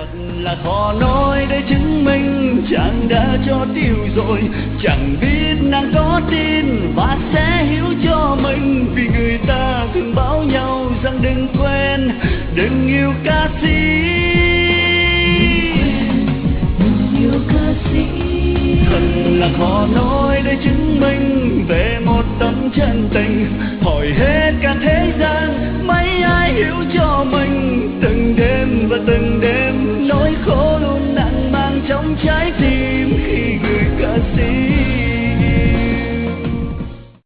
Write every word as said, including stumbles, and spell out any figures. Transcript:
là khó nói để chứng minh chàng đã cho tiêu rồi. Chẳng biết nàng có tin và sẽ hiểu cho mình, vì người ta thường bảo nhau rằng đừng quên, đừng yêu ca sĩ. Thật là khó nói để chứng minh về một tấm chân tình, hỏi hết cả